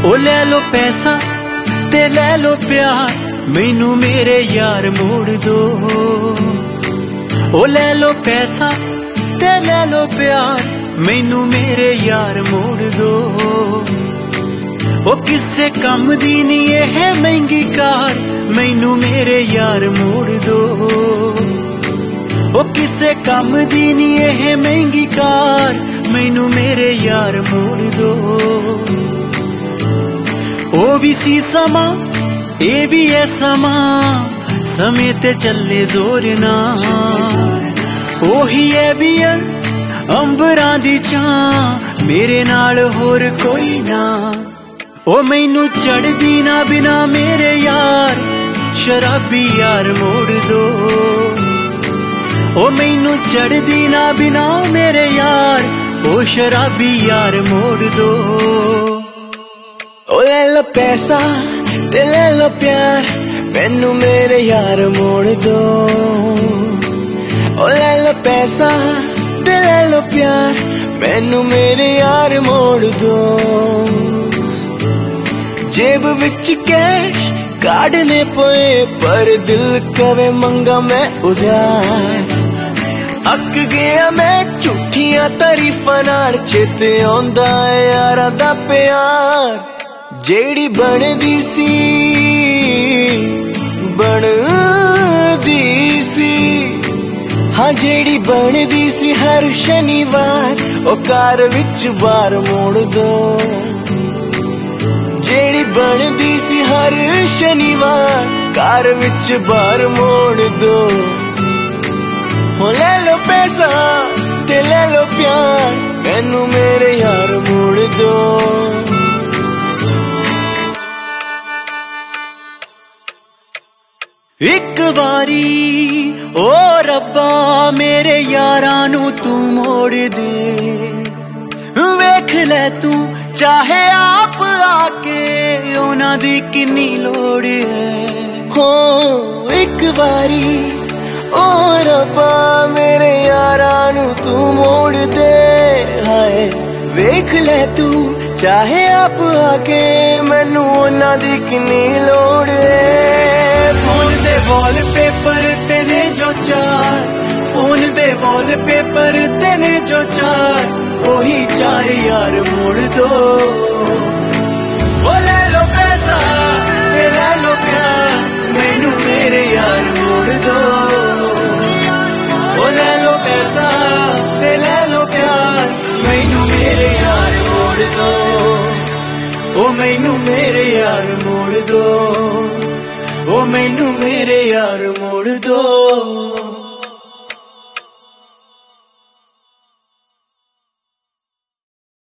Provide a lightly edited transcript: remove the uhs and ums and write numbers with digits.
ओ ले लो पैसा ते ले लो प्यार, मैनू मेरे यार मोड़ दो। ओ ले लो पैसा ते ले लो प्यार, मैनू मेरे यार मोड़ दो। ओ किसे कम दी नी एह महंगी कार, मैनू मेरे यार मोड़ दो। ओ किसे कम दी नी एह महंगी कार, मैनू मेरे यार मोड़ दो। ओ भी सी समा ए भी है समा, समय ते चले जोर ना। ओही है भी है अंबरां दी छां, मेरे नाल होर कोई ना। ओ मैनू चढ़दी ना बिना मेरे यार, शराबी यार मोड़ दो। ओ मैनू चढ़दी ना बिना मेरे यार, ओ शराबी यार मोड़ दो। ओ ले लो पैसा ते ले लो प्यार, मैनू मेरे यार मोड़ दो। ओ ले लो पैसा ते ले लो प्यार, मैनू मेरे यार मोड़ दो। जेब विच कैश काढ़ने पे, पर दिल कवे मंगा मैं उधार। अक गया मैं झूठियां तारीफां नाल, चेते आउंदा है यारां दा प्यार। जेड़ी बनदी सी हाँ जेड़ी बनदी सी हर शनिवार, ओ कार विच बार मोड़ दो। जेड़ी बनदी सी हर शनिवार, कार विच बार मोड़ दो। हो ले लो पैसा ते ले लो प्यार, मैनू मेरे यार मोड़ दो। एक बारी ओ रब्बा मेरे यारां नू तू मोड़ दे। वेख ले तू चाहे आप आके, उन्हां दी किन्नी लोड़ है। हो एक बारी ओ रब्बा मेरे यारां नू तू मोड़ दे। हाय वेख ले तू चाहे आप आके, मैनू उन्हां दी किन्नी लोड़ है। फोन दे वॉलपेपर तेने जो चार, फोन दे वॉलपेपर तेने जो चार, वही चार यार मोड़ दो। ओ ले लो पैसा ते ले लो प्यार, मैनू मेरे यार मोड़ दो। ओ ले लो पैसा ते ले लो प्यार, मैनू मेरे यार मोड़ दो। ओ मैनू मेरे यार मोड़ दो। ओ मैनू मेरे यार मोड़ दो।